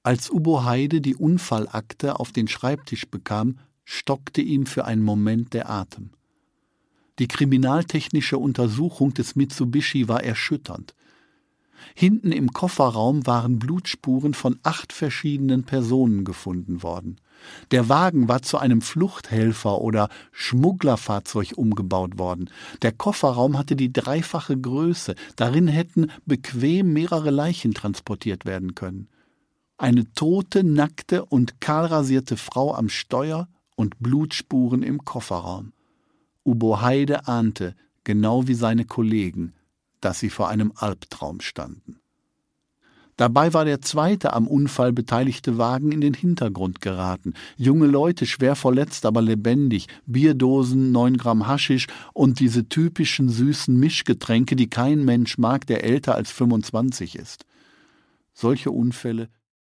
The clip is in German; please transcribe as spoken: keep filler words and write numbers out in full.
Als Ubo Heide die Unfallakte auf den Schreibtisch bekam, stockte ihm für einen Moment der Atem. Die kriminaltechnische Untersuchung des Mitsubishi war erschütternd. Hinten im Kofferraum waren Blutspuren von acht verschiedenen Personen gefunden worden. Der Wagen war zu einem Fluchthelfer- oder Schmugglerfahrzeug umgebaut worden. Der Kofferraum hatte die dreifache Größe. Darin hätten bequem mehrere Leichen transportiert werden können. Eine tote, nackte und kahlrasierte Frau am Steuer und Blutspuren im Kofferraum. Ubo Heide ahnte, genau wie seine Kollegen, dass sie vor einem Albtraum standen. Dabei war der zweite am Unfall beteiligte Wagen in den Hintergrund geraten. Junge Leute, schwer verletzt, aber lebendig, Bierdosen, neun Gramm Haschisch und diese typischen süßen Mischgetränke, die kein Mensch mag, der älter als fünfundzwanzig ist. Solche Unfälle